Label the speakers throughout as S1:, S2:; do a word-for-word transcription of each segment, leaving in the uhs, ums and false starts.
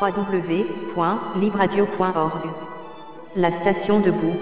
S1: w w w point libradio point org. La station debout.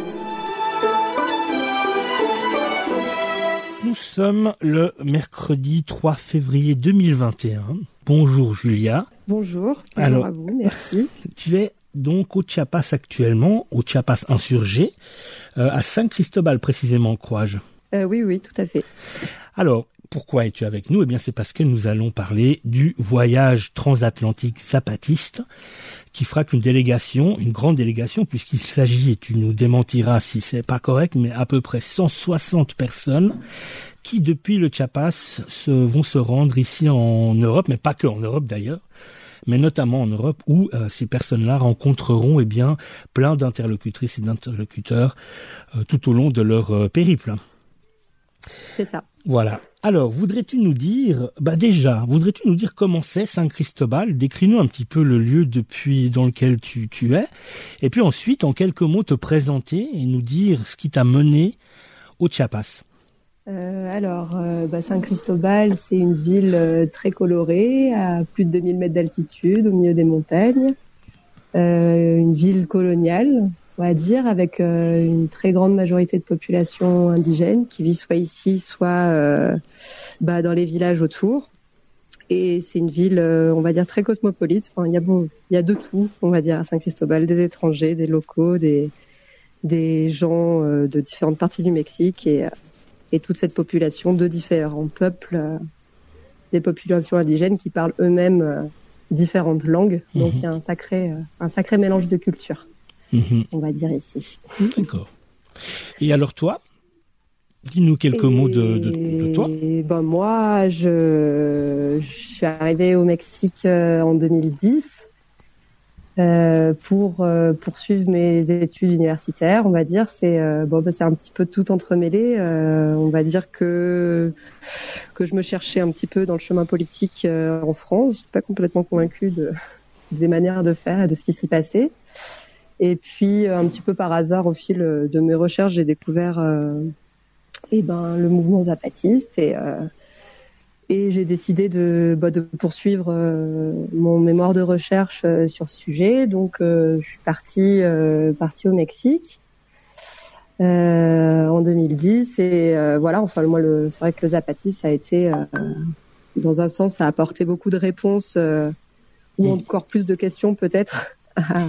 S2: Nous sommes le mercredi trois février deux mille vingt et un. Bonjour Julia.
S3: Bonjour, bonjour
S2: Alors,
S3: à vous, merci.
S2: Tu es donc au Chiapas actuellement, au Chiapas insurgé, euh, à Saint-Cristobal précisément, crois-je.
S3: Euh, oui, oui, tout à fait.
S2: Alors, pourquoi es-tu avec nous ? Eh bien, c'est parce que nous allons parler du voyage transatlantique zapatiste qui fera qu'une délégation, une grande délégation, puisqu'il s'agit, et tu nous démentiras si c'est pas correct, mais à peu près cent soixante personnes qui, depuis le Chiapas, se, vont se rendre ici en Europe, mais pas que en Europe d'ailleurs, mais notamment en Europe où euh, ces personnes-là rencontreront eh bien plein d'interlocutrices et d'interlocuteurs euh, tout au long de leur euh, périple.
S3: C'est ça.
S2: Voilà. Alors, voudrais-tu nous dire, bah déjà, voudrais-tu nous dire comment c'est Saint-Cristobal ? Décris-nous un petit peu le lieu depuis dans lequel tu, tu es, et puis ensuite, en quelques mots, te présenter et nous dire ce qui t'a mené au Chiapas.
S3: Euh, alors, euh, bah, Saint-Cristobal, c'est une ville euh, très colorée, à plus de deux mille mètres d'altitude, au milieu des montagnes. Euh, une ville coloniale, on va dire, avec euh, une très grande majorité de population indigène qui vit soit ici, soit euh, bah, dans les villages autour. Et c'est une ville, euh, on va dire, très cosmopolite. Enfin, il y a bon, il y a de tout, on va dire, à Saint-Cristobal, des étrangers, des locaux, des des gens euh, de différentes parties du Mexique et euh, et toute cette population de différents peuples, euh, des populations indigènes qui parlent eux-mêmes euh, différentes langues. Mmh. Donc il y a un sacré, euh, un sacré mélange de cultures, mmh. on va dire ici.
S2: D'accord. Et alors toi, dis-nous quelques et mots de, de, de toi.
S3: Ben moi, je, je suis arrivée au Mexique euh, en deux mille dix. Euh, pour euh, poursuivre mes études universitaires, on va dire, c'est euh, bon, bah, c'est un petit peu tout entremêlé. Euh, on va dire que que je me cherchais un petit peu dans le chemin politique euh, en France. Je n'étais pas complètement convaincue de des manières de faire et de ce qui s'y passait. Et puis un petit peu par hasard, au fil de mes recherches, j'ai découvert euh, et ben le mouvement zapatiste et euh, Et j'ai décidé de, bah, de poursuivre euh, mon mémoire de recherche euh, sur ce sujet. Donc, euh, je suis partie, euh, partie au Mexique euh, en deux mille dix. Et euh, voilà, enfin, moi, le, c'est vrai que le zapatisme a été, euh, dans un sens, ça a apporté beaucoup de réponses euh, ou encore plus de questions peut-être à,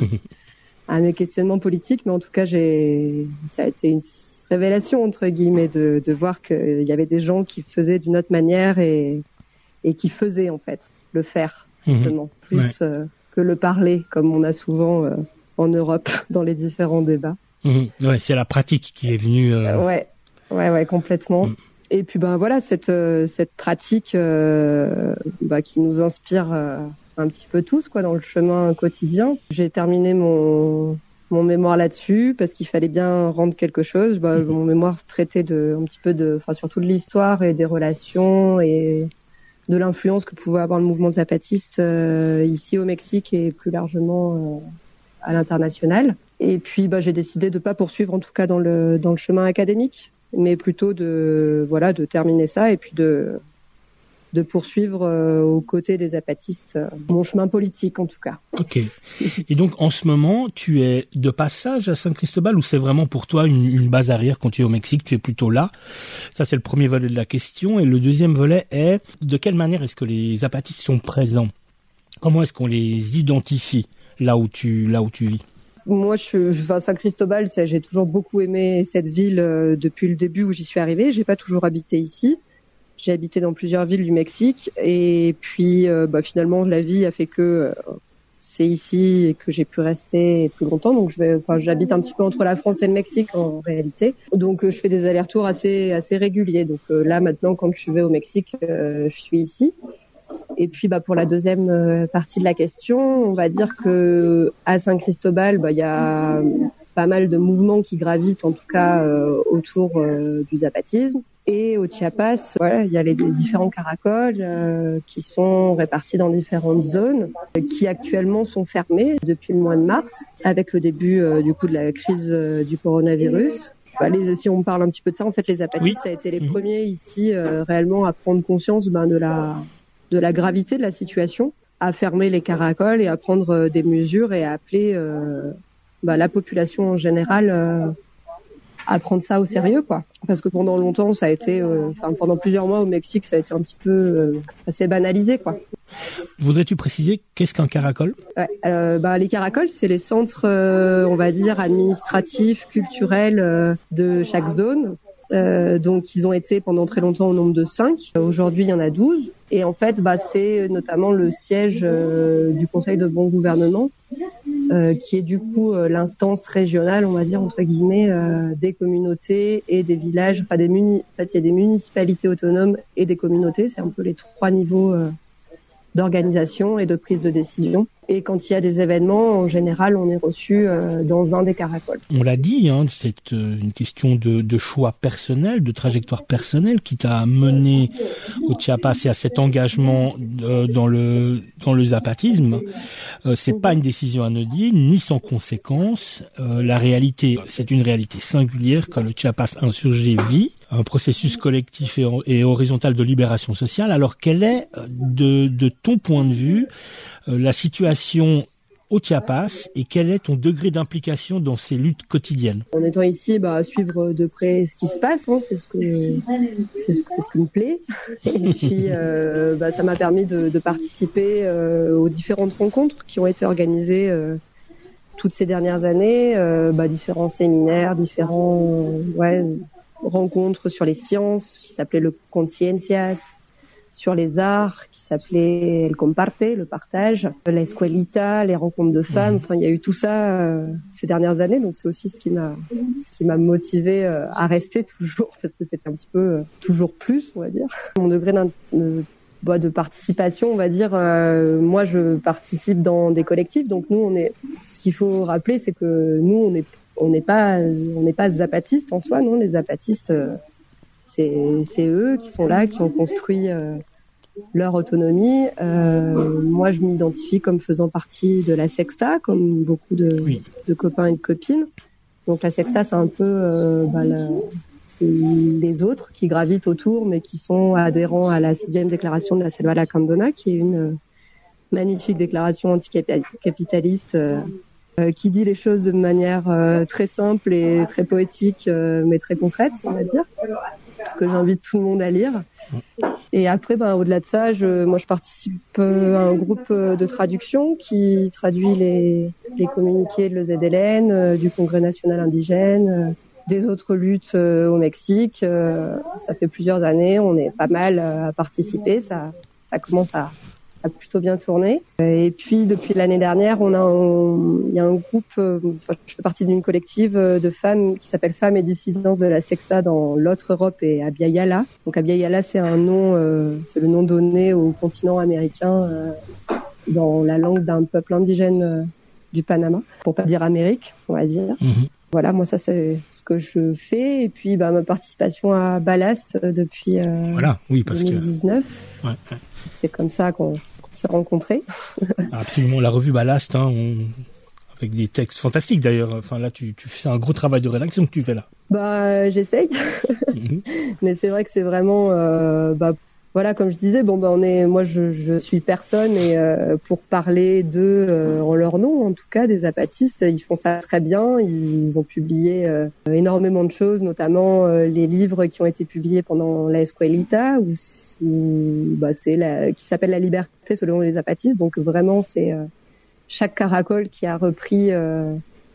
S3: à mes questionnements politiques. Mais en tout cas, j'ai, ça a été une révélation, entre guillemets, de, de voir qu'il y avait des gens qui faisaient d'une autre manière et, et qui faisaient, en fait, le faire, justement, mmh. plus ouais. euh, que le parler, comme on a souvent euh, en Europe dans les différents débats.
S2: Mmh. Ouais, c'est la pratique qui est venue... Euh...
S3: Euh, ouais, ouais, ouais, complètement. Mmh. Et puis, ben voilà, cette, euh, cette pratique euh, bah, qui nous inspire... Euh, un petit peu tous quoi dans le chemin quotidien. J'ai terminé mon mon mémoire là-dessus parce qu'il fallait bien rendre quelque chose. Bah, mon mémoire traitait de un petit peu de enfin surtout de l'histoire et des relations et de l'influence que pouvait avoir le mouvement zapatiste euh, ici au Mexique et plus largement euh, à l'international. Et puis bah j'ai décidé de pas poursuivre en tout cas dans le dans le chemin académique, mais plutôt de voilà de terminer ça et puis de de poursuivre euh, aux côtés des zapatistes euh, mon chemin politique en tout cas.
S2: Ok. Et donc en ce moment, tu es de passage à Saint-Cristobal ou c'est vraiment pour toi une, une base arrière quand tu es au Mexique, tu es plutôt là ? Ça c'est le premier volet de la question. Et le deuxième volet est de quelle manière est-ce que les zapatistes sont présents ? Comment est-ce qu'on les identifie là où tu, là où tu vis ?
S3: Moi, je, enfin, Saint-Cristobal, c'est, j'ai toujours beaucoup aimé cette ville euh, depuis le début où j'y suis arrivée. J'ai pas toujours habité ici. J'ai habité dans plusieurs villes du Mexique et puis euh, bah, finalement la vie a fait que euh, c'est ici et que j'ai pu rester plus longtemps. Donc je vais, enfin j'habite un petit peu entre la France et le Mexique en réalité. Donc euh, je fais des allers-retours assez assez réguliers. Donc euh, là maintenant quand je vais au Mexique, euh, je suis ici. Et puis bah pour la deuxième euh, partie de la question, on va dire que à Saint-Cristobal, bah il y a pas mal de mouvements qui gravitent en tout cas euh, autour euh, du zapatisme. Et au Chiapas, voilà, il y a les différents caracoles euh, qui sont répartis dans différentes zones, qui actuellement sont fermées depuis le mois de mars, avec le début euh, du coup de la crise euh, du coronavirus. Bah, les, si on parle un petit peu de ça, en fait, les zapatistes, oui. ça a été les mmh. premiers ici euh, réellement à prendre conscience ben, de la de la gravité de la situation à fermer les caracoles et à prendre des mesures et à appeler euh, bah, la population en général euh, à prendre ça au sérieux, quoi. Parce que pendant longtemps, ça a été, enfin euh, pendant plusieurs mois au Mexique, ça a été un petit peu euh, assez banalisé, quoi.
S2: Voudrais-tu préciser qu'est-ce qu'un caracol ?
S3: Ouais, euh, bah, les caracoles, c'est les centres, euh, on va dire, administratifs, culturels euh, de chaque zone. Euh, donc, ils ont été pendant très longtemps au nombre de cinq. Aujourd'hui, il y en a douze. Et en fait, bah, c'est notamment le siège euh, du Conseil de bon gouvernement, euh, qui est du coup euh, l'instance régionale, on va dire, entre guillemets, euh, des communautés et des villages. Enfin, des muni- en fait, il y a des municipalités autonomes et des communautés. C'est un peu les trois niveaux euh, d'organisation et de prise de décision. Et quand il y a des événements, en général, on est reçu euh, dans un des caracoles.
S2: On l'a dit, hein, c'est euh, une question de, de choix personnel, de trajectoire personnelle qui t'a mené au Chiapas et à cet engagement euh, dans le dans le zapatisme. Euh, c'est pas une décision anodine ni sans conséquence. Euh, la réalité, c'est une réalité singulière que le Chiapas insurgé vit. Un processus collectif et, et horizontal de libération sociale. Alors, quelle est, de, de ton point de vue, euh, la situation au Chiapas et quel est ton degré d'implication dans ces luttes quotidiennes ?
S3: En étant ici, bah, suivre de près ce qui se passe, hein, c'est ce que c'est ce, c'est ce qui me plaît. Et puis, euh, bah, ça m'a permis de, de participer euh, aux différentes rencontres qui ont été organisées euh, toutes ces dernières années, euh, bah, différents séminaires, différents, euh, ouais. rencontres sur les sciences qui s'appelait le Conciencias, sur les arts qui s'appelait El Comparte, le partage, la Escuelita, les rencontres de femmes. Enfin, il y a eu tout ça euh, ces dernières années, donc c'est aussi ce qui m'a ce qui m'a motivé euh, à rester toujours, parce que c'était un petit peu euh, toujours plus, on va dire. Mon degré de, bah, de participation, on va dire, euh, moi je participe dans des collectifs, donc nous on est. Ce qu'il faut rappeler, c'est que nous on est On n'est pas, on n'est pas zapatistes en soi, non. Les zapatistes, euh, c'est, c'est eux qui sont là, qui ont construit euh, leur autonomie. Euh, moi, je m'identifie comme faisant partie de la Sexta, comme beaucoup de, oui. de copains et de copines. Donc la Sexta, c'est un peu euh, bah, la, les autres qui gravitent autour, mais qui sont adhérents à la sixième déclaration de la Selva Lacandona, qui est une euh, magnifique déclaration anticapitaliste. Euh, qui dit les choses de manière euh, très simple et très poétique, euh, mais très concrète, on va dire, que j'invite tout le monde à lire. Et après, ben, au-delà de ça, je, moi, je participe euh, à un groupe de traduction qui traduit les, les communiqués de l'E Z L N, euh, du Congrès national indigène, euh, des autres luttes euh, au Mexique. Euh, ça fait plusieurs années, on est pas mal euh, à participer. Ça, ça commence à a plutôt bien tourné. Et puis, depuis l'année dernière, on a un, il y a un groupe, euh, enfin, je fais partie d'une collective de femmes qui s'appelle Femmes et Dissidences de la Sexta dans l'autre Europe et Abya Yala. Donc, Abya Yala, c'est un nom, euh, c'est le nom donné au continent américain euh, dans la langue d'un peuple indigène euh, du Panama, pour pas dire Amérique, on va dire. Mm-hmm. Voilà, moi ça c'est ce que je fais, et puis bah ma participation à Ballast depuis euh,
S2: voilà, oui, parce
S3: deux mille dix-neuf.
S2: Que... Ouais, ouais.
S3: C'est comme ça qu'on, qu'on s'est rencontrés.
S2: Absolument, la revue Ballast, hein, on... avec des textes fantastiques d'ailleurs. Enfin là, tu, tu fais un gros travail de rédaction que tu fais là.
S3: Bah j'essaye, mm-hmm. Mais c'est vrai que c'est vraiment, euh, bah voilà, comme je disais, bon bah on est, moi je, je suis personne et euh, pour parler d'eux euh, en leur nom, en tout cas des zapatistes, ils font ça très bien. Ils ont publié euh, énormément de choses, notamment euh, les livres qui ont été publiés pendant la Escuelita, où, où bah c'est la, qui s'appelle La Liberté selon les zapatistes. Donc vraiment c'est euh, chaque caracole qui a repris euh,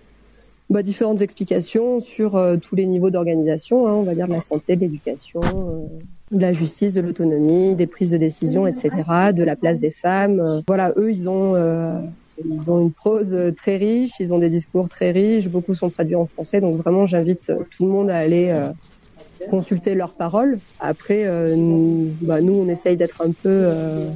S3: bah, différentes explications sur euh, tous les niveaux d'organisation, hein, on va dire de la santé, de l'éducation. Euh, de la justice, de l'autonomie, des prises de décision, et cetera, de la place des femmes. Euh, voilà, eux, ils ont, euh, ils ont une prose très riche, ils ont des discours très riches, beaucoup sont traduits en français, donc vraiment, j'invite tout le monde à aller euh, consulter leurs paroles. Après, euh, nous, bah, nous, on essaye d'être un peu euh,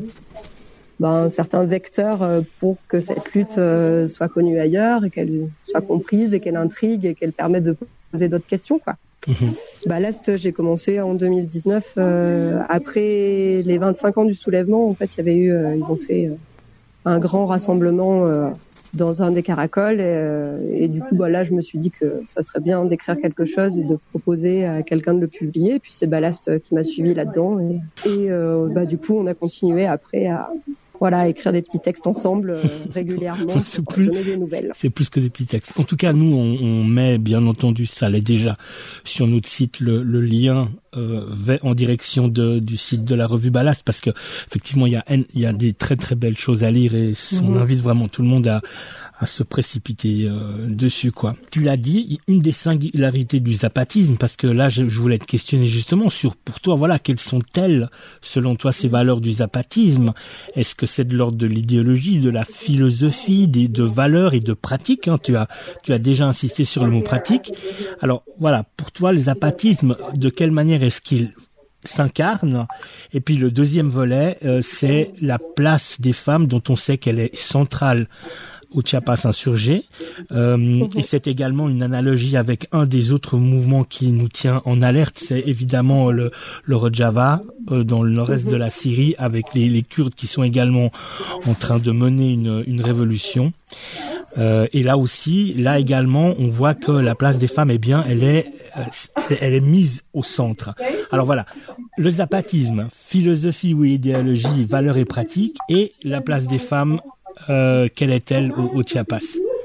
S3: bah, un certain vecteur euh, pour que cette lutte euh, soit connue ailleurs, et qu'elle soit comprise, et qu'elle intrigue, et qu'elle permette de poser d'autres questions, quoi. Mmh. Ballast, j'ai commencé en deux mille dix-neuf, euh, après les vingt-cinq ans du soulèvement. En fait, il y avait eu, euh, ils ont fait euh, un grand rassemblement euh, dans un des caracoles, et, euh, et du coup, bah, là, je me suis dit que ça serait bien d'écrire quelque chose et de proposer à quelqu'un de le publier. Et puis c'est Ballast qui m'a suivi là-dedans, et, et euh, bah, du coup, on a continué après à, voilà, écrire des petits textes ensemble euh, régulièrement pour plus, donner des nouvelles.
S2: C'est plus que des petits textes. En tout cas, nous, on, on met, bien entendu, ça l'est déjà, sur notre site, le, le lien euh, en direction de, du site de la revue Ballast, parce que effectivement, il y a, il y a des très très belles choses à lire et on mmh. invite vraiment tout le monde à à se précipiter euh, dessus, quoi. Tu l'as dit, une des singularités du zapatisme, parce que là, je, je voulais te questionner justement sur, pour toi, voilà, quelles sont-elles, selon toi, ces valeurs du zapatisme? Est-ce que c'est de l'ordre de l'idéologie, de la philosophie, des, de valeurs et de pratiques, hein? Tu as, tu as déjà insisté sur le mot pratique. Alors, voilà, pour toi, le zapatisme, de quelle manière est-ce qu'il s'incarne? Et puis le deuxième volet, euh, c'est la place des femmes, dont on sait qu'elle est centrale au Chiapas insurgé, euh, mmh. et c'est également une analogie avec un des autres mouvements qui nous tient en alerte, c'est évidemment le, le Rojava euh, dans le nord-est mmh. de la Syrie, avec les, les Kurdes qui sont également en train de mener une, une révolution. Euh, et là aussi, là également, on voit que la place des femmes, eh bien, elle est, elle est mise au centre. Alors voilà, le zapatisme, philosophie ou idéologie, valeurs et pratiques, et la place des femmes. Euh, quelle est-elle au, au Chiapas?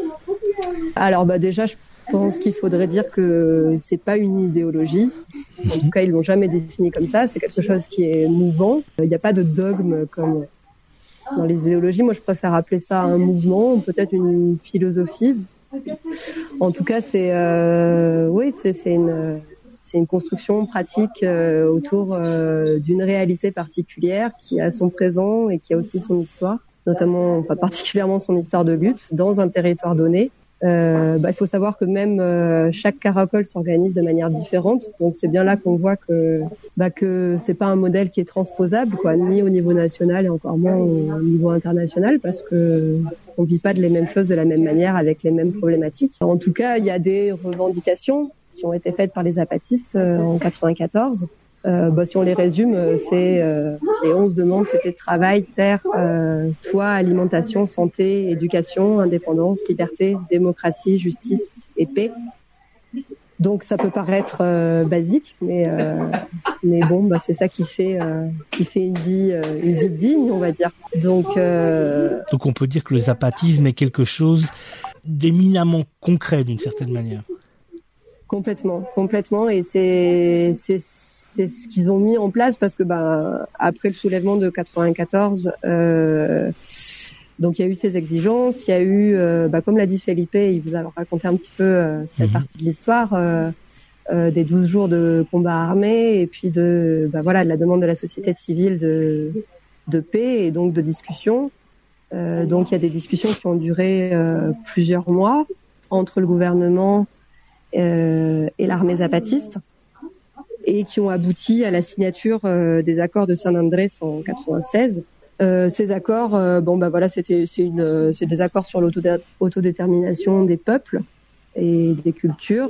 S3: Alors bah déjà, je pense qu'il faudrait dire que c'est pas une idéologie. En tout cas, ils l'ont jamais défini comme ça. C'est quelque chose qui est mouvant. Il n'y a pas de dogme comme dans les idéologies. Moi, je préfère appeler ça un mouvement, peut-être une philosophie. En tout cas, c'est euh, oui, c'est, c'est une c'est une construction pratique euh, autour euh, d'une réalité particulière qui a son présent et qui a aussi son histoire. Notamment, enfin particulièrement son histoire de lutte dans un territoire donné. Euh, bah, il faut savoir que même euh, chaque caracole s'organise de manière différente, donc c'est bien là qu'on voit que bah que c'est pas un modèle qui est transposable, quoi, ni au niveau national et encore moins au niveau international, parce que on vit pas de les mêmes choses de la même manière avec les mêmes problématiques. En tout cas, il y a des revendications qui ont été faites par les zapatistes euh, en quatre-vingt-quatorze. Euh, bah, si on les résume, c'est euh, les onze demandes, c'était travail, terre, euh, toit, alimentation, santé, éducation, indépendance, liberté, démocratie, justice et paix. Donc ça peut paraître euh, basique, mais euh, mais bon, bah c'est ça qui fait euh, qui fait une vie euh, une vie digne, on va dire. Donc euh...
S2: donc on peut dire que le zapatisme est quelque chose d'éminemment concret d'une certaine manière.
S3: Complètement, complètement, et c'est c'est c'est ce qu'ils ont mis en place parce que bah après le soulèvement de quatre-vingt-quatorze, euh, donc il y a eu ces exigences, il y a eu euh, bah comme l'a dit Felipe, il vous a raconté un petit peu euh, cette mmh. partie de l'histoire euh, euh, des douze jours de combat armé et puis de bah voilà de la demande de la société civile de de paix et donc de discussion. Euh, donc il y a des discussions qui ont duré euh, plusieurs mois entre le gouvernement euh, et l'armée zapatiste, et qui ont abouti à la signature euh, des accords de San Andrés en quatre-vingt-seize. Euh, ces accords, euh, bon bah voilà, c'était c'est une c'est des accords sur l'autodétermination des peuples et des cultures.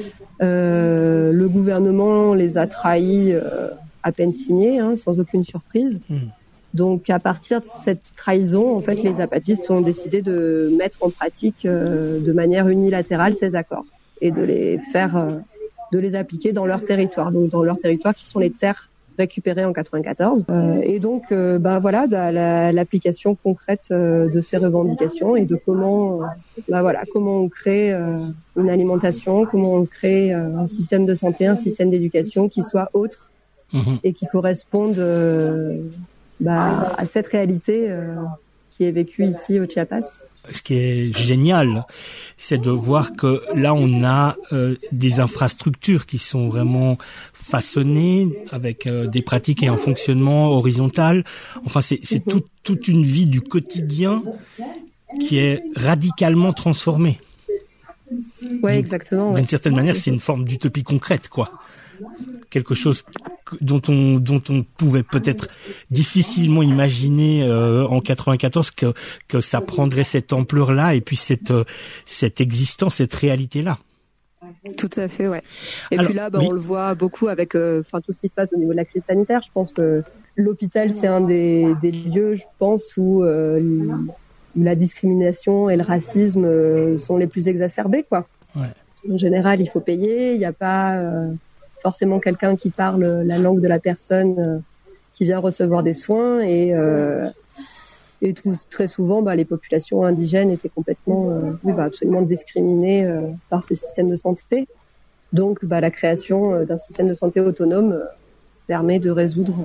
S3: Euh, le gouvernement les a trahis euh, à peine signés, hein, sans aucune surprise. Mmh. Donc à partir de cette trahison, en fait, les zapatistes ont décidé de mettre en pratique euh, de manière unilatérale ces accords et de les faire euh, de les appliquer dans leur territoire, donc dans leur territoire qui sont les terres récupérées en quatre-vingt-quatorze. Euh, et donc, euh, bah voilà, la, l'application concrète euh, de ces revendications et de comment, euh, bah voilà, comment on crée euh, une alimentation, comment on crée euh, un système de santé, un système d'éducation qui soit autre mmh. et qui corresponde euh, bah, à cette réalité euh, qui est vécue ici au Chiapas.
S2: Ce qui est génial, c'est de voir que là, on a euh, des infrastructures qui sont vraiment façonnées avec euh, des pratiques et un fonctionnement horizontal. Enfin, c'est, c'est tout, toute une vie du quotidien qui est radicalement transformée.
S3: Ouais, exactement.
S2: D'une
S3: ouais.
S2: certaine manière, c'est une forme d'utopie concrète, quoi. Quelque chose dont on dont on pouvait peut-être difficilement imaginer euh, en quatre-vingt-quatorze que que ça prendrait cette ampleur-là et puis cette cette existence, cette réalité-là.
S3: Tout à fait, ouais. Et
S2: Alors,
S3: puis là, bah,
S2: oui.
S3: on le voit beaucoup avec, enfin, euh, tout ce qui se passe au niveau de la crise sanitaire. Je pense que l'hôpital, c'est un des des lieux, je pense, où euh, la discrimination et le racisme euh, sont les plus exacerbés, quoi.
S2: Ouais.
S3: En général, il faut payer. Il n'y a pas euh, forcément quelqu'un qui parle la langue de la personne euh, qui vient recevoir des soins et euh, Et tout, très souvent, bah, les populations indigènes étaient complètement, euh, oui, bah, absolument discriminées euh, par ce système de santé. Donc, bah, la création euh, d'un système de santé autonome euh, permet de résoudre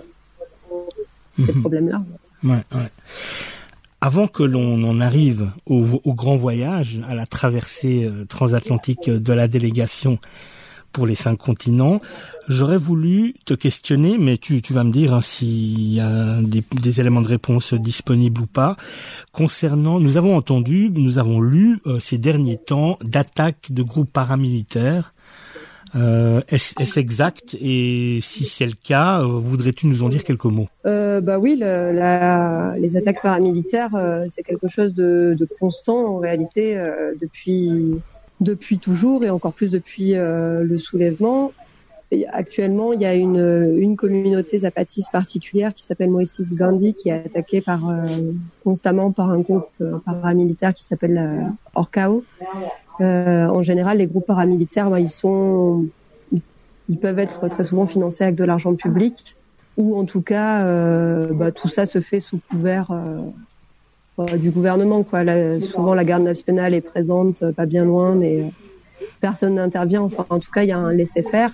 S3: ces mmh. problèmes-là.
S2: Ouais, ouais. Avant que l'on en arrive au, au grand voyage, à la traversée euh, transatlantique de la délégation pour les cinq continents, j'aurais voulu te questionner, mais tu, tu vas me dire hein, s'il y a des, des éléments de réponse disponibles ou pas, concernant, nous avons entendu, nous avons lu euh, ces derniers temps d'attaques de groupes paramilitaires. Euh, est-ce, est-ce exact? Et si c'est le cas, euh, voudrais-tu nous en dire quelques mots?
S3: euh, Bah oui, le, la, les attaques paramilitaires, euh, c'est quelque chose de, de constant en réalité euh, depuis depuis toujours et encore plus depuis euh, le soulèvement. Et actuellement, il y a une une communauté zapatiste particulière qui s'appelle Moïse Gandhi qui est attaquée par euh, constamment par un groupe euh, paramilitaire qui s'appelle euh, Orcao. Euh, en général, les groupes paramilitaires, bah, ils sont, ils, ils peuvent être très souvent financés avec de l'argent public, ou en tout cas, euh, bah, tout ça se fait sous couvert euh, euh, du gouvernement, quoi. Là, souvent, la garde nationale est présente, euh, pas bien loin, mais euh, personne n'intervient. Enfin, en tout cas, il y a un laisser-faire,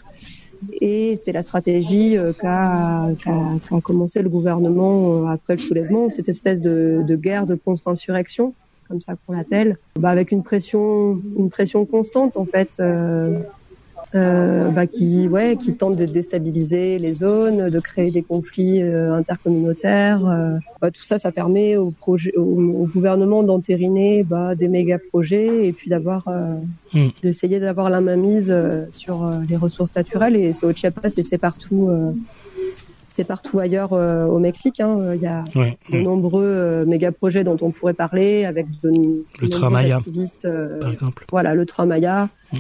S3: et c'est la stratégie euh, qu'a, qu'a, qu'a commencé le gouvernement euh, après le soulèvement, cette espèce de, de guerre de contre-insurrection, comme ça qu'on l'appelle, bah avec une pression, une pression constante en fait, euh, euh, bah qui, ouais, qui tente de déstabiliser les zones, de créer des conflits euh, intercommunautaires. Euh, bah, tout ça, ça permet au projet, au, au gouvernement d'entériner bah, des méga projets et puis d'avoir, euh, mmh. d'essayer d'avoir la mainmise euh, sur euh, les ressources naturelles. Et c'est au Chiapas et c'est partout. Euh, C'est partout ailleurs euh, au Mexique. Hein. Il y a ouais, de ouais. nombreux euh, méga-projets dont on pourrait parler avec de, de
S2: le Tramaya,
S3: activistes. Euh,
S2: par exemple.
S3: Voilà, le Tramaya, mmh.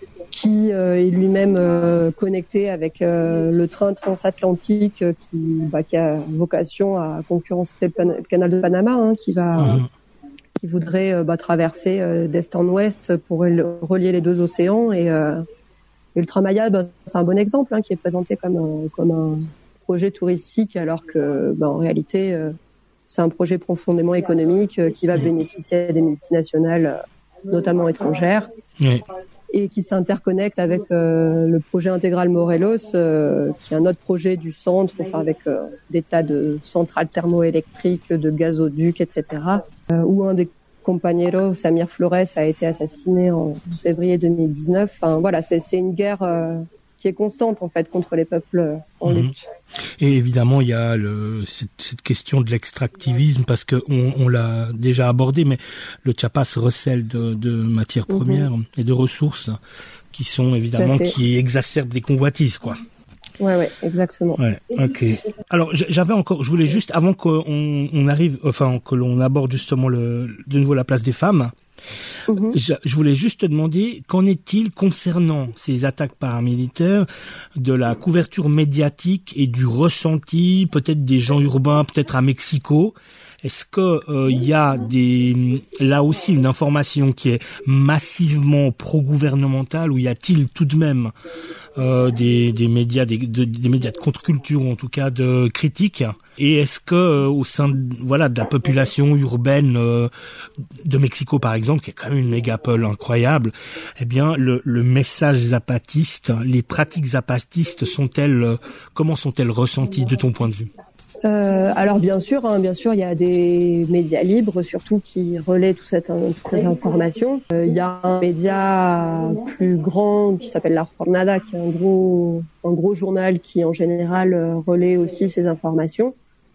S3: qui euh, est lui-même euh, connecté avec euh, le train transatlantique euh, qui, bah, qui a vocation à concurrencer le, pan- le canal de Panama, hein, qui va, mmh. qui voudrait euh, bah, traverser euh, d'est en ouest pour relier les deux océans. Et, euh, et le Tramaya, bah, c'est un bon exemple, hein, qui est présenté comme un, comme un projet touristique, alors que, bah, en réalité, euh, c'est un projet profondément économique euh, qui va bénéficier à des multinationales, euh, notamment étrangères, oui. et qui s'interconnecte avec euh, le projet intégral Morelos, euh, qui est un autre projet du centre, enfin avec euh, des tas de centrales thermoélectriques, de gazoducs, et cetera. Euh, où un des compañeros, Samir Flores, a été assassiné en février deux mille dix-neuf. Enfin, voilà, c'est, c'est une guerre euh, qui est constante en fait contre les peuples en lutte. Mmh.
S2: Et évidemment, il y a le, cette, cette question de l'extractivisme parce que on, on l'a déjà abordé, mais le Chiapas recèle de, de matières premières mmh. et de ressources qui sont évidemment qui exacerbent des convoitises, quoi.
S3: Ouais, ouais, exactement.
S2: Ouais, ok. Alors, j'avais encore, je voulais juste, avant qu'on on arrive, enfin, que l'on aborde justement le, de nouveau la place des femmes, mmh. je, je voulais juste te demander, qu'en est-il concernant ces attaques paramilitaires, de la couverture médiatique et du ressenti, peut-être des gens urbains, peut-être à Mexico? Est-ce que euh, y a des là aussi une information qui est massivement pro-gouvernementale, ou y a-t-il tout de même euh, des, des médias, des, de, des médias de contre-culture, ou en tout cas de critiques? Et est-ce que euh, au sein de, voilà, de la population urbaine euh, de Mexico, par exemple, qui est quand même une mégapole incroyable, eh bien le, le message zapatiste, les pratiques zapatistes sont-elles, euh, comment sont-elles ressenties de ton point de vue?
S3: Euh, alors bien sûr, hein, bien sûr, il y a des médias libres, surtout qui relaient toute cette, toute cette information. Euh, il y a un média plus grand qui s'appelle La Jornada, qui est un gros, un gros journal qui en général euh, relaie aussi ces informations.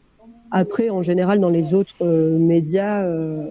S3: Après, en général, dans les autres euh, médias, euh,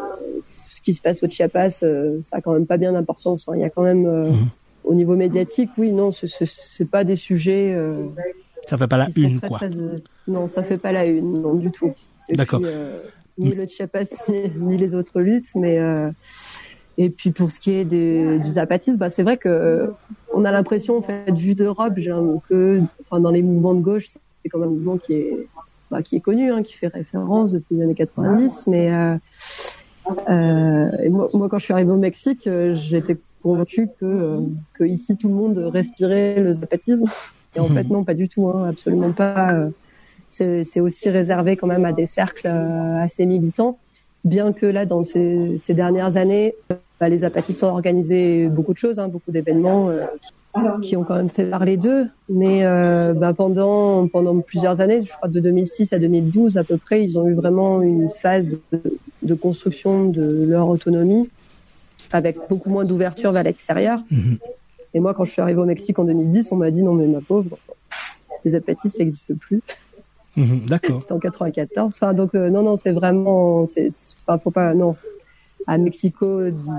S3: ce qui se passe au Chiapas, euh, ça a quand même pas bien d'importance. Hein. Il y a quand même, euh, mmh. au niveau médiatique, oui, non, ce, ce, c'est pas des sujets. Euh,
S2: ça fait pas la une, quoi.
S3: Très, euh, non, ça fait pas la une, non, du tout. Et
S2: D'accord.
S3: Puis, euh, ni le Chiapas, ni, ni les autres luttes, mais euh, et puis pour ce qui est des, du zapatisme, bah c'est vrai que euh, on a l'impression, en fait, vu d'Europe, genre, que, enfin, dans les mouvements de gauche, c'est quand même un mouvement qui est, bah, qui est connu, hein, qui fait référence depuis les années quatre-vingt-dix, mais euh, euh, et moi, moi, quand je suis arrivée au Mexique, euh, j'étais convaincue que, euh, que ici tout le monde respirait le zapatisme. Et en mmh. fait, non, pas du tout, hein, absolument pas. c'est, c'est aussi réservé quand même à des cercles euh, assez militants. Bien que là, dans ces, ces dernières années, bah, les zapatistes ont organisé beaucoup de choses, hein, beaucoup d'événements euh, qui, qui ont quand même fait parler d'eux. Mais euh, bah, pendant pendant plusieurs années, je crois de deux mille six à deux mille douze à peu près, ils ont eu vraiment une phase de, de construction de leur autonomie, avec beaucoup moins d'ouverture vers l'extérieur. Mmh. Et moi, quand je suis arrivée au Mexique en deux mille dix, on m'a dit non mais ma pauvre, les zapatistes n'existent plus.
S2: Mmh, d'accord.
S3: C'était en quatre-vingt-quatorze. Enfin, donc euh, non, non, c'est vraiment, c'est, enfin, faut pas, non. À Mexico,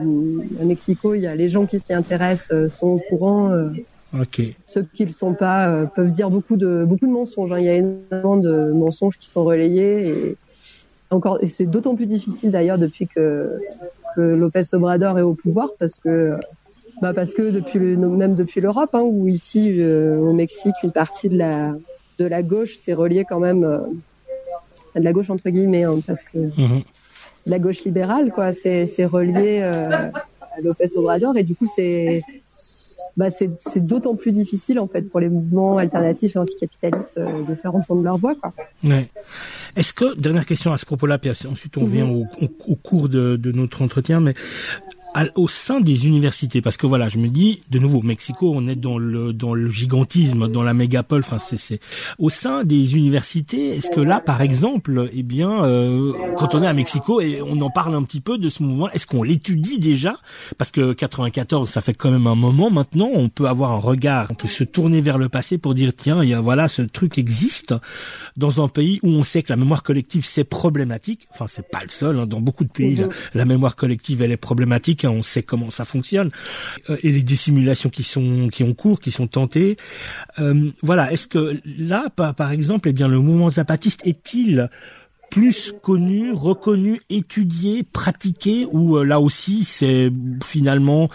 S3: à Mexico, il y a les gens qui s'y intéressent euh, sont au courant. Euh,
S2: ok.
S3: Ceux qui le sont pas euh, peuvent dire beaucoup de beaucoup de mensonges. Hein. Il y a énormément de mensonges qui sont relayés et encore, et c'est d'autant plus difficile d'ailleurs depuis que que López Obrador est au pouvoir parce que. Bah parce que depuis le, même depuis l'Europe, hein, où ici euh, au Mexique, une partie de la de la gauche s'est reliée quand même euh, de la gauche entre guillemets, hein, parce que mmh. de la gauche libérale, quoi, c'est c'est relié euh, à López Obrador et du coup c'est bah c'est c'est d'autant plus difficile en fait pour les mouvements alternatifs et anticapitalistes euh, de faire entendre leur voix, quoi.
S2: Ouais. Est-ce que dernière question à ce propos-là, puis ensuite on vient mmh. au, au, au cours de, de notre entretien, mais au sein des universités, parce que voilà, je me dis, de nouveau, Mexico, on est dans le dans le gigantisme, dans la mégapole. Enfin, c'est c'est au sein des universités. Est-ce que là, par exemple, eh bien, euh, quand on est à Mexico et on en parle un petit peu de ce mouvement, est-ce qu'on l'étudie déjà? Parce que quatre-vingt-quatorze, ça fait quand même un moment maintenant. On peut avoir un regard, on peut se tourner vers le passé pour dire tiens, il y a voilà, ce truc existe dans un pays où on sait que la mémoire collective c'est problématique. Enfin, c'est pas le seul. Hein. Dans beaucoup de pays, la, la mémoire collective elle est problématique. On sait comment ça fonctionne et les dissimulations qui sont qui ont cours, qui sont tentées. Euh, voilà, est-ce que là, par, par exemple, eh bien le mouvement zapatiste est-il plus connu, reconnu, étudié, pratiqué, ou euh, là aussi c'est finalement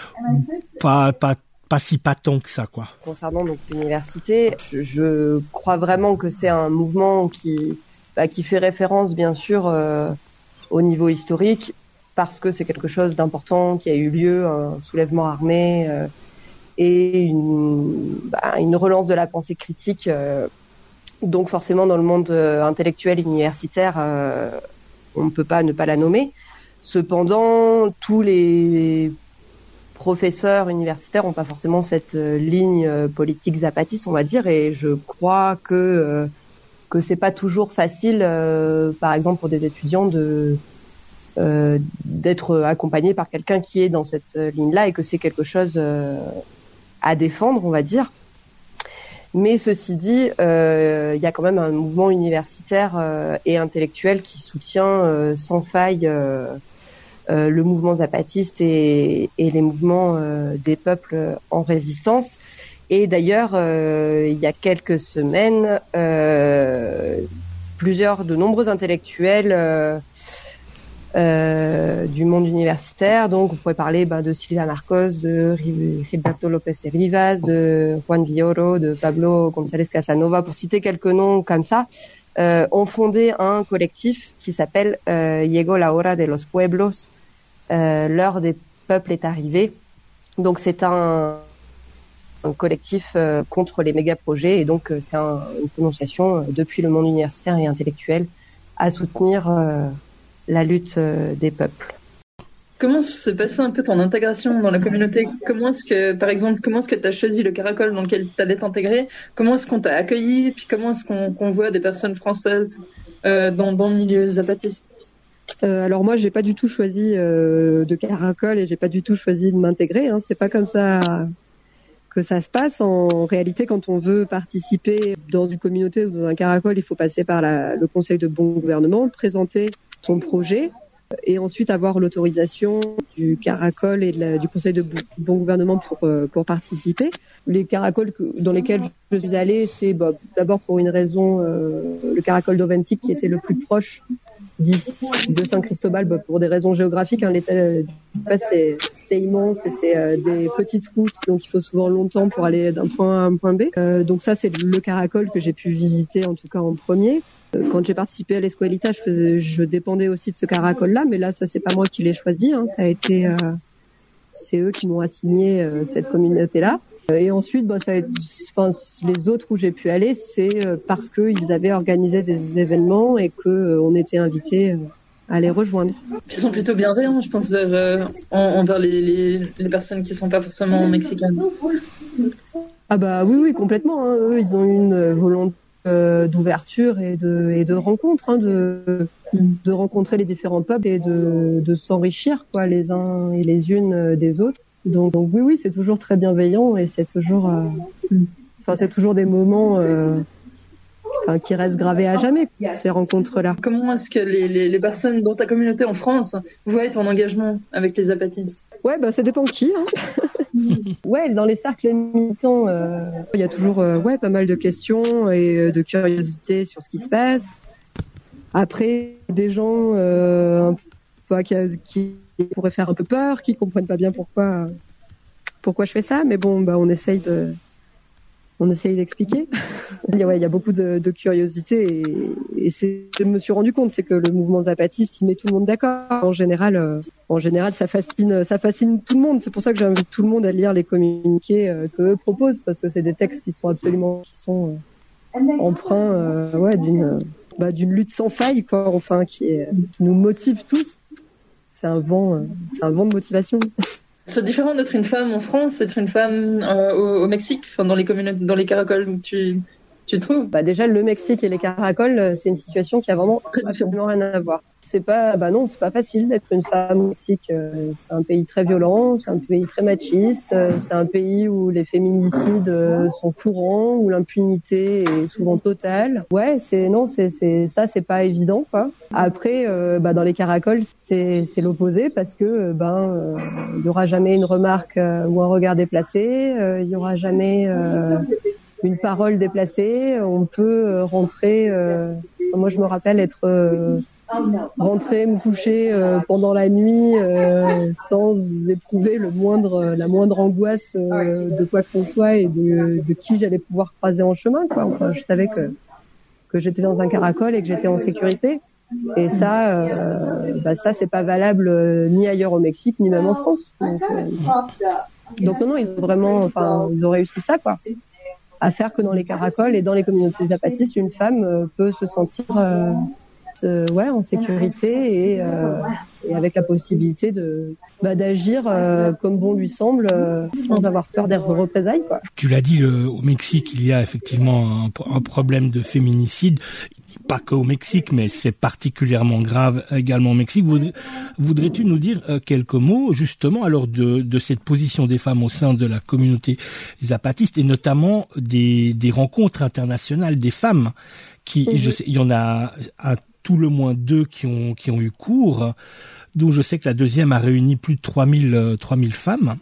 S2: pas pas pas si patent que ça, quoi.
S3: Concernant donc l'université, je, je crois vraiment que c'est un mouvement qui bah, qui fait référence bien sûr euh, au niveau historique. Parce que c'est quelque chose d'important qui a eu lieu, un soulèvement armé euh, et une, bah, une relance de la pensée critique. Euh, donc forcément, dans le monde euh, intellectuel et universitaire, euh, on ne peut pas ne pas la nommer. Cependant, tous les professeurs universitaires n'ont pas forcément cette euh, ligne euh, politique zapatiste, on va dire, et je crois que euh, que c'est pas toujours facile, euh, par exemple pour des étudiants de Euh, d'être accompagné par quelqu'un qui est dans cette euh, ligne-là et que c'est quelque chose euh, à défendre, on va dire. Mais ceci dit, euh, il y a quand même un mouvement universitaire euh, et intellectuel qui soutient euh, sans faille euh, euh, le mouvement zapatiste et, et les mouvements euh, des peuples en résistance. Et d'ailleurs, euh, il y a quelques semaines, euh, plusieurs, de nombreux intellectuels euh, Euh, du monde universitaire, donc on pourrait parler bah, de Silvia Marcos, de Gilberto López Rivas, de Juan Villoro, de Pablo González Casanova, pour citer quelques noms comme ça, euh, ont fondé un collectif qui s'appelle euh, Llegó la hora de los pueblos, euh, l'heure des peuples est arrivée. Donc c'est un, un collectif euh, contre les méga-projets et donc euh, c'est un, une prononciation euh, depuis le monde universitaire et intellectuel à soutenir euh, la lutte des peuples.
S4: Comment s'est passé un peu ton intégration dans la communauté? Comment est-ce que, par exemple, comment est-ce que tu as choisi le Caracol dans lequel tu allais t'intégrer? Comment est-ce qu'on t'a accueilli? Puis comment est-ce qu'on, qu'on voit des personnes françaises euh, dans, dans le milieu zapatiste?
S3: euh, Alors moi, j'ai pas du tout choisi euh, de Caracol et j'ai pas du tout choisi de m'intégrer. Hein. C'est pas comme ça que ça se passe. En réalité, quand on veut participer dans une communauté ou dans un Caracol, il faut passer par la, le Conseil de bon gouvernement, présenter son projet et ensuite avoir l'autorisation du Caracol et de la, du Conseil de bon gouvernement pour euh, pour participer. Les Caracols que, dans lesquels je suis allée, c'est bah, d'abord pour une raison, euh, le Caracol d'Oventic qui était le plus proche de San Cristobal, bah, pour des raisons géographiques. Hein, l'état du Pas, c'est, c'est immense et c'est euh, des petites routes, donc il faut souvent longtemps pour aller d'un point A à un point B. Euh, donc ça, c'est le Caracol que j'ai pu visiter en tout cas en premier. Quand j'ai participé à l'Escuelita, je faisais, je dépendais aussi de ce Caracol-là, mais là, ça c'est pas moi qui l'ai choisi, hein, ça a été, euh, c'est eux qui m'ont assigné euh, cette communauté-là. Et ensuite, bah, ça a été, enfin, les autres où j'ai pu aller, c'est parce qu'ils avaient organisé des événements et qu'on était invités à les rejoindre.
S4: Ils sont plutôt bienveillants, je pense, vers, euh, envers les, les, les personnes qui ne sont pas forcément mexicaines.
S3: Ah bah oui, oui, complètement. Hein. Eux, ils ont une volonté euh, d'ouverture et de, et de rencontre, hein, de, de rencontrer les différents peuples et de, de s'enrichir, quoi, les uns et les unes des autres. Donc, donc oui, oui, c'est toujours très bienveillant et c'est toujours, euh, enfin, c'est toujours des moments euh, enfin, qui restent gravés à jamais, ces rencontres-là.
S4: Comment est-ce que les, les, les personnes dans ta communauté en France voient ton engagement avec les zapatistes?
S3: Ouais, bah ça dépend qui. Hein. Ouais, dans les cercles militants, euh, il y a toujours euh, ouais, pas mal de questions et euh, de curiosité sur ce qui se passe. Après, des gens euh, un, qui, qui pourraient faire un peu peur, qui comprennent pas bien pourquoi pourquoi je fais ça, mais bon, bah on essaye de on essaye d'expliquer. il, y a, ouais, il y a beaucoup de, de curiosité et, et c'est, je me suis rendu compte, c'est que le mouvement zapatiste, il met tout le monde d'accord. En général, euh, en général, ça fascine, ça fascine tout le monde. C'est pour ça que j'invite tout le monde à lire les communiqués euh, qu'eux proposent, parce que c'est des textes qui sont absolument, qui sont euh, empreints, euh, ouais, d'une, bah, d'une lutte sans faille, quoi. Enfin, qui, est, qui nous motive tous. C'est un vent, euh, c'est un vent de motivation.
S4: C'est différent d'être une femme en France, d'être une femme euh, au, au Mexique, enfin dans les communautés, dans les caracoles où tu tu te trouves.
S3: Bah déjà le Mexique et les caracoles, c'est une situation qui a vraiment absolument rien à voir. C'est pas, bah non, c'est pas facile d'être une femme au Mexique. C'est un pays très violent, c'est un pays très machiste, c'est un pays où les féminicides sont courants, où l'impunité est souvent totale. Ouais, c'est non, c'est c'est ça, c'est pas évident quoi. Après, euh, bah dans les caracoles, c'est c'est l'opposé parce que ben il euh, y aura jamais une remarque euh, ou un regard déplacé, il euh, y aura jamais euh, une parole déplacée. On peut rentrer. Euh, moi, je me rappelle être euh, rentrer, me coucher euh, pendant la nuit euh, sans éprouver le moindre, la moindre angoisse euh, de quoi que ce soit et de, de qui j'allais pouvoir croiser en chemin. Quoi. Enfin, je savais que que j'étais dans un caracol et que j'étais en sécurité. Et ça, euh, bah ça, c'est pas valable euh, ni ailleurs au Mexique, ni même en France. Donc, euh, donc non, non, ils ont vraiment, enfin, ils ont réussi ça, quoi. À faire que dans les caracoles et dans les communautés zapatistes, une femme euh, peut se sentir euh, se, ouais, en sécurité et, euh, et avec la possibilité de bah, d'agir euh, comme bon lui semble, euh, sans avoir peur des représailles, quoi.
S2: Tu l'as dit, le, au Mexique, il y a effectivement un, un problème de féminicide. Pas qu'au Mexique, mais c'est particulièrement grave également au Mexique. Voudrais-tu nous dire quelques mots justement alors de, de cette position des femmes au sein de la communauté zapatiste et notamment des, des rencontres internationales des femmes qui, mmh. je sais, il y en a à tout le moins deux qui ont qui ont eu cours, dont je sais que la deuxième a réuni plus de trois mille femmes.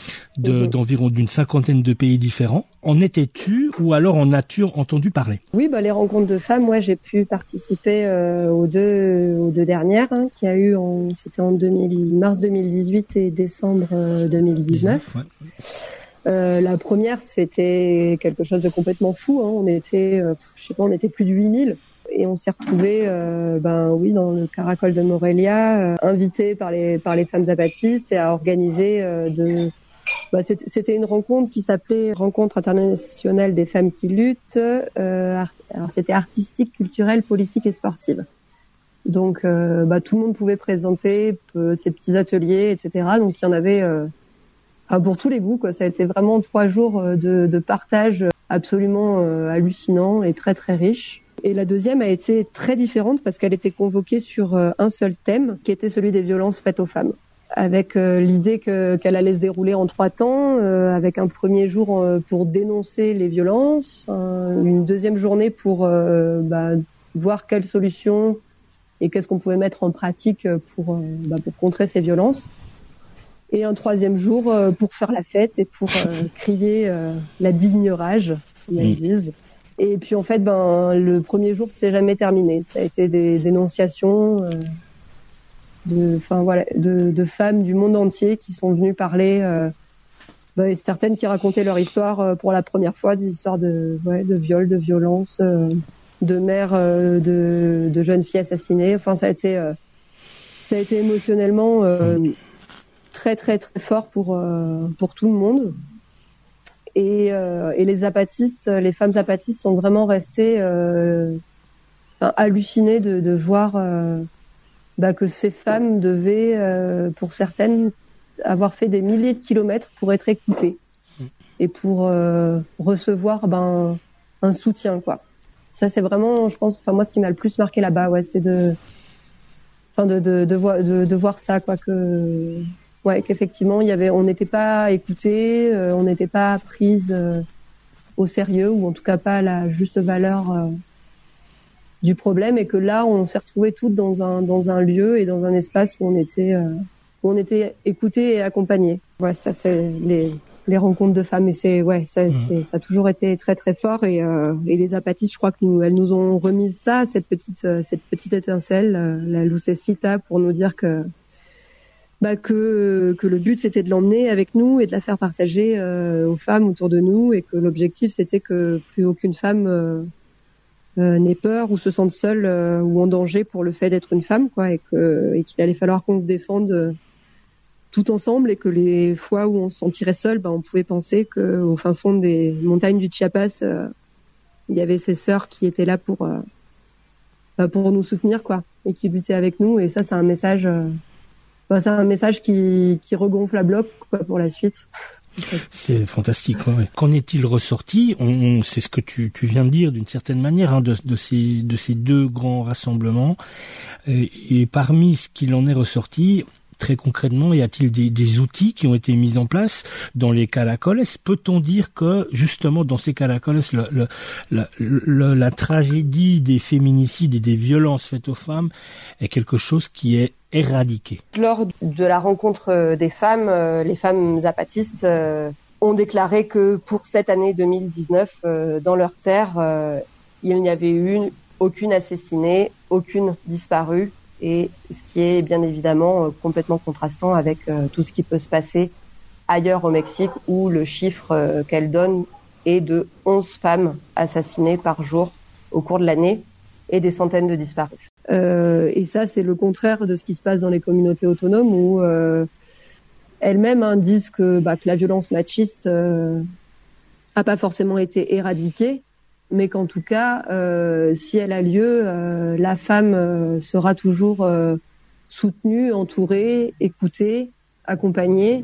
S2: De, d'environ d'une cinquantaine de pays différents. En étais-tu ou alors en as-tu entendu parler?
S3: Oui, bah les rencontres de femmes, moi j'ai pu participer euh, aux deux aux deux dernières, hein, qui a eu en c'était en deux mille, mars deux mille dix-huit et décembre euh, deux mille dix-neuf. Ouais. Euh, la première, c'était quelque chose de complètement fou. Hein. On était, euh, je sais pas, on était plus de huit mille. Et on s'est retrouvés, euh, ben oui, dans le caracol de Morelia, euh, invités par les par les femmes zapatistes et à organiser euh, de Bah, c'était, c'était une rencontre qui s'appelait Rencontre internationale des femmes qui luttent. Euh, art, alors c'était artistique, culturelle, politique et sportive. Donc, euh, bah, tout le monde pouvait présenter euh, ses petits ateliers, et cetera. Donc, il y en avait euh, enfin, pour tous les goûts, quoi. Ça a été vraiment trois jours de, de partage absolument euh, hallucinant et très très riche. Et la deuxième a été très différente parce qu'elle était convoquée sur euh, un seul thème, qui était celui des violences faites aux femmes, avec euh, l'idée que, qu'elle allait se dérouler en trois temps, euh, avec un premier jour euh, pour dénoncer les violences, euh, une deuxième journée pour euh, bah, voir quelles solutions et qu'est-ce qu'on pouvait mettre en pratique pour, euh, bah, pour contrer ces violences, et un troisième jour euh, pour faire la fête et pour euh, crier euh, la digne rage, comme elles disent. Et puis en fait, ben le premier jour s'est jamais terminé. Ça a été des dénonciations. Euh, de enfin voilà de, de femmes du monde entier qui sont venues parler, euh, bah, et certaines qui racontaient leur histoire euh, pour la première fois, des histoires de ouais de viol, de violence, euh, de mères euh, de de jeunes filles assassinées. Enfin ça a été euh, ça a été émotionnellement euh, très très très fort pour euh, pour tout le monde. Et, euh, et les zapatistes, les femmes zapatistes sont vraiment restées euh, enfin, hallucinées de, de voir euh, bah, que ces femmes devaient, euh, pour certaines, avoir fait des milliers de kilomètres pour être écoutées et pour euh, recevoir ben, un soutien, quoi. Ça, c'est vraiment, je pense, enfin moi, ce qui m'a le plus marqué là-bas, ouais, c'est de, enfin de de de, vo- de de voir ça, quoi, que ouais, qu'effectivement, il y avait, on n'était pas écoutés, euh, on n'était pas prise euh, au sérieux, ou en tout cas pas à la juste valeur euh, du problème, et que là, on s'est retrouvés toutes dans un dans un lieu et dans un espace où on était euh, où on était écoutés et accompagnés. Ouais, ça c'est les les rencontres de femmes, et c'est ouais, ça
S2: Mmh.
S3: c'est ça a toujours été très très fort, et euh, et les zapatistes, je crois que nous elles nous ont remis ça, cette petite euh, cette petite étincelle, euh, la lucecita, pour nous dire que bah que que le but c'était de l'emmener avec nous et de la faire partager euh, aux femmes autour de nous, et que l'objectif c'était que plus aucune femme euh, euh, n'ait peur ou se sente seule euh, ou en danger pour le fait d'être une femme, quoi, et que et qu'il allait falloir qu'on se défende euh, tout ensemble, et que les fois où on se sentirait seul, bah on pouvait penser que au fin fond des montagnes du Chiapas, euh, il y avait ces sœurs qui étaient là pour euh, bah, pour nous soutenir, quoi, et qui luttaient avec nous. Et ça, c'est un message. Euh, Enfin, c'est un message qui, qui regonfle à bloc, quoi, pour la suite.
S2: C'est fantastique. Ouais. Qu'en est-il ressorti? on, on, C'est ce que tu, tu viens de dire d'une certaine manière, hein, de, de, ces, de ces deux grands rassemblements. Et, et parmi ce qu'il en est ressorti, très concrètement, y a-t-il des, des outils qui ont été mis en place dans les caracoles? Peut-on dire que, justement, dans ces caracoles, le, le, le, le, la tragédie des féminicides et des violences faites aux femmes est quelque chose qui est éradiqué?
S3: Lors de la rencontre des femmes, euh, les femmes zapatistes euh, ont déclaré que pour cette année deux mille dix-neuf, euh, dans leur terre, euh, il n'y avait eu aucune assassinée, aucune disparue, et ce qui est bien évidemment euh, complètement contrastant avec euh, tout ce qui peut se passer ailleurs au Mexique, où le chiffre euh, qu'elle donne est de onze femmes assassinées par jour au cours de l'année et des centaines de disparus. Euh, et ça, c'est le contraire de ce qui se passe dans les communautés autonomes, où euh, elles-mêmes hein, disent que, bah, que la violence machiste euh, a pas forcément été éradiquée, mais qu'en tout cas, euh, si elle a lieu, euh, la femme euh, sera toujours euh, soutenue, entourée, écoutée, accompagnée,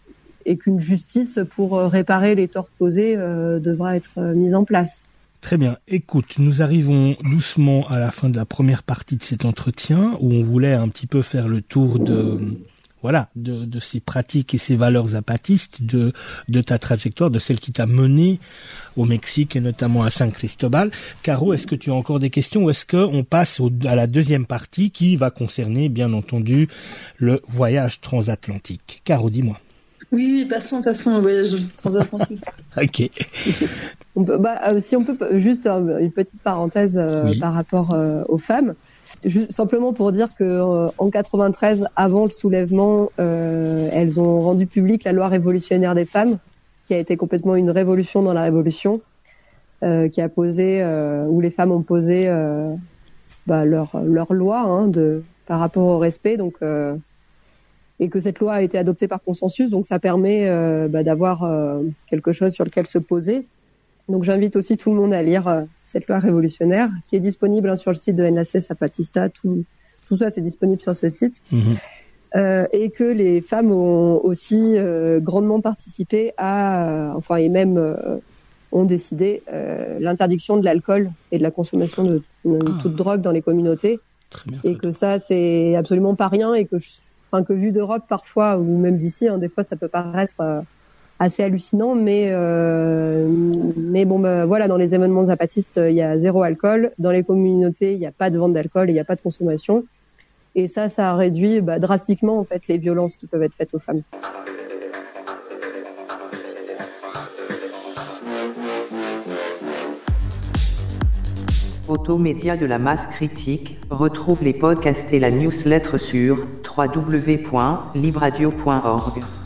S3: et qu'une justice pour euh, réparer les torts causés euh, devra être euh, mise en place.
S2: Très bien. Écoute, nous arrivons doucement à la fin de la première partie de cet entretien, où on voulait un petit peu faire le tour de, voilà, de, de ces pratiques et ces valeurs zapatistes, de, de ta trajectoire, de celle qui t'a mené au Mexique et notamment à San Cristobal. Caro, est-ce que tu as encore des questions, ou est-ce qu'on passe au, à la deuxième partie qui va concerner, bien entendu, le voyage transatlantique? Caro, dis-moi.
S4: Oui, oui, passons, passons au voyage transatlantique.
S2: Ok.
S3: On peut, bah, euh, si on peut juste euh, une petite parenthèse euh,
S2: Oui.
S3: par rapport euh, aux femmes, juste, simplement pour dire que euh, en quatre-vingt-treize, avant le soulèvement, euh, elles ont rendu publique la loi révolutionnaire des femmes, qui a été complètement une révolution dans la révolution, euh, qui a posé, euh, où les femmes ont posé euh, bah, leur leur loi hein, de par rapport au respect, donc. Euh, et que cette loi a été adoptée par consensus, donc ça permet euh, bah, d'avoir euh, quelque chose sur lequel se poser. Donc j'invite aussi tout le monde à lire euh, cette loi révolutionnaire, qui est disponible hein, sur le site de Enlace Zapatista, tout, tout ça c'est disponible sur ce site, mmh. euh, et que les femmes ont aussi euh, grandement participé à, euh, enfin et même euh, ont décidé euh, l'interdiction de l'alcool et de la consommation de, de ah. toute drogue dans les communautés, Très bien, et que ça c'est absolument pas rien, et que Enfin, que vu d'Europe parfois, ou même d'ici, hein, des fois ça peut paraître euh, assez hallucinant, mais euh, mais bon, bah, voilà, dans les événements zapatistes, il y a zéro alcool, dans les communautés, il n'y a pas de vente d'alcool et il n'y a pas de consommation, et ça, ça a réduit bah, drastiquement en fait les violences qui peuvent être faites aux femmes.
S1: Automédia de la masse critique, retrouve les podcasts et la newsletter sur w w w point libradio point org.